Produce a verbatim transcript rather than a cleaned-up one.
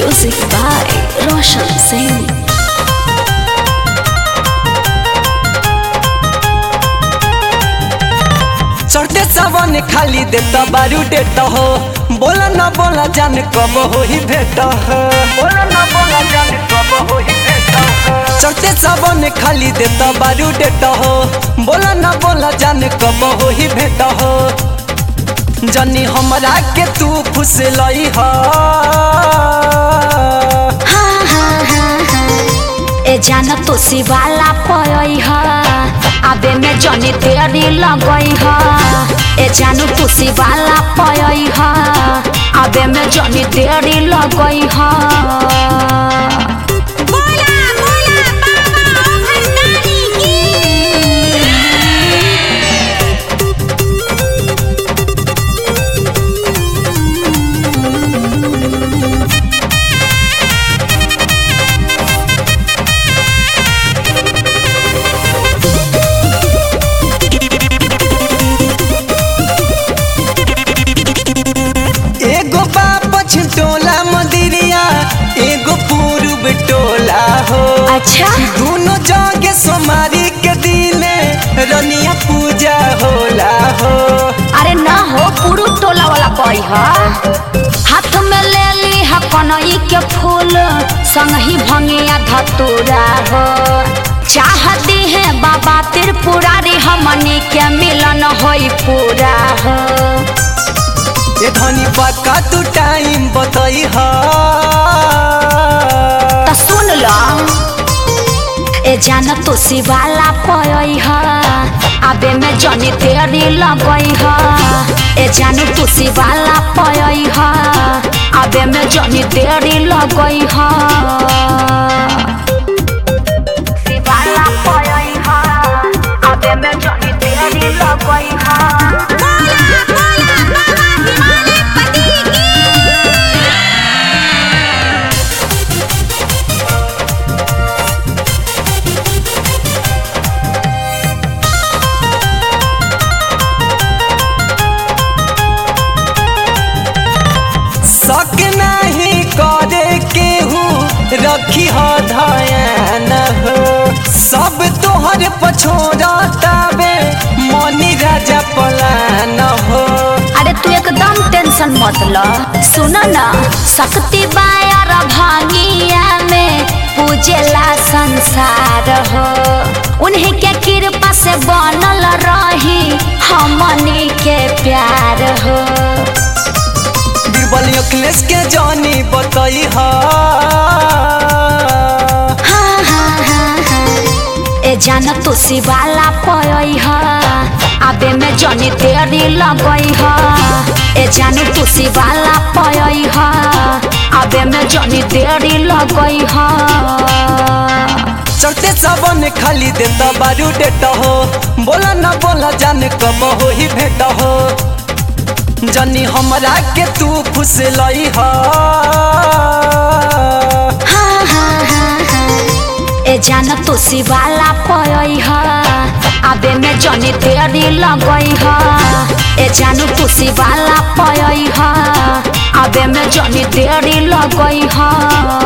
Music by Roshan Singh. चढ़ते सावन खाली देता बारू देता हो बोला ना बोला जान कब हो ही भेटा हो बोला ना बोला जान कब हो ही भेटा हो चढ़ते सावन खाली देता बारू देता हो बोला ना बोला जान कब हो ही भेटा हो जनी हमरा के तू खुश लई हो ए जान तो शिवाला पयई ह आबे में जनी देरी लगई ह ए जानू तो शिवाला पयई ह आबे में जनी देरी लगई ह बोला बोला बाबा भंडारी की टोला मदिरिया एगो पूर्व टोला हो अच्छा दोनों जगह सोमारी के दिने रनिया पूजा होला हो अरे ना हो पूरू टोला वाला कोई है हाथ में ले ली है कनई के फूल संग ही भंगिया धतूरा हो चाहती है बाबा त्रिपुरारी हमनी के मिलन होई पूरा हो ये धनी पक्का तू टाइम बताई हा तो सुन लो ए जान तो शिवाला पयई ह आबे में जनी देरी लगई ह ए जान तो शिवाला पयई ह आबे में जनी देरी लगई ह शिवाला पयई ह आबे में जनी देरी लगई ह शक नहीं करे केहू रखी हो ध्यान हो सब तोहर पछोड़ा ताबे मनी राजा पलान हो अरे तू एकदम टेंशन मत लो सुन ना शक्ति बायर भांगिया में पूजेला संसार हो उन्हीं के कृपा से बनल रही हमनी के प्यार हो बीरबल अखिलेश के जानी बताई हा हाँ हाँ हाँ हाँ ए जान तो शिवाला पयई ह आबे में जनी देरी लगई ह ए जान तो शिवाला पयई ह आबे में जनी देरी लगई ह चढ़ते सावन खाली देता बारू देता हो बोला ना बोला जान कब हो ही भेटा हो जनी हमरा के तू खुश लई हा हाँ हाँ हाँ हाँ ए जान तो शिवाला पयई ह आबे में जनी देरी लगई ह ए जान तो शिवाला पयई ह आबे में जनी देरी लगई ह